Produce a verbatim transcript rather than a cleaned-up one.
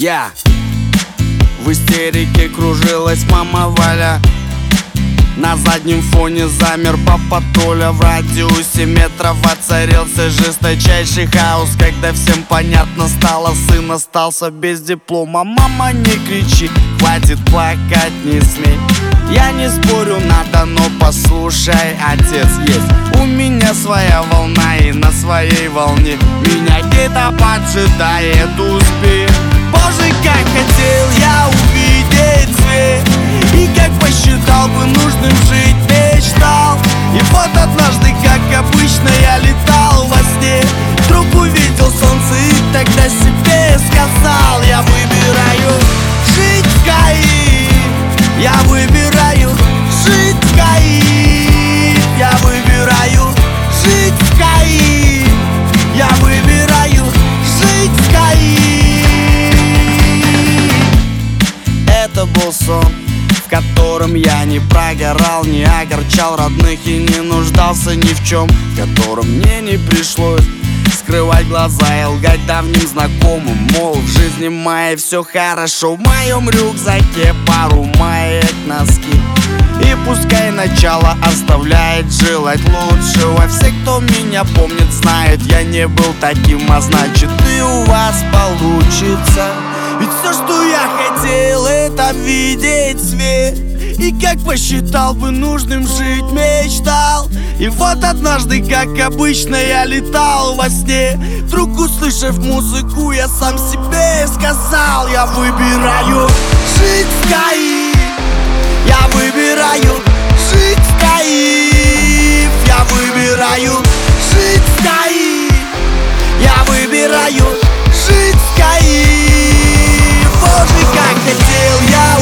Я в истерике кружилась мама Валя. На заднем фоне замер папа Толя. В радиусе метров воцарился жесточайший хаос, когда всем понятно стало: сын остался без диплома. Мама, не кричи, хватит плакать, не смей. Я не спорю, надо, но послушай, отец есть. У меня своя волна, и на своей волне меня где-то поджидает успех. Боже, как хотел я увидеть свет, и как посчитал бы нужным жить, мечтал. И вот однажды, как обычно, я летал во сне, вдруг увидел солнце и тогда себе сказал: я выбираю жить в Каире, я выбираю жить в Каире, я выбираю жить в Каире, я выбираю жить в Каире. Это был сон, в котором я не прогорал, не огорчал родных и не нуждался ни в чем, в котором мне не пришлось скрывать глаза и лгать давним знакомым, мол, в жизни моей все хорошо. В моем рюкзаке пару маек, носки, и пускай начало оставляет желать лучшего. Все, кто меня помнит, знают, я не был таким, а значит и у вас получится. Ведь все, что я хотел, это видеть свет, и как посчитал бы нужным жить, мечтал. И вот однажды, как обычно, я летал во сне, вдруг услышав музыку, я сам себе сказал: я выбираю жить в Каире, я выбираю жить в Каире, я выбираю жить в Каире, я выбираю жить в Каире. Боже, как хотел я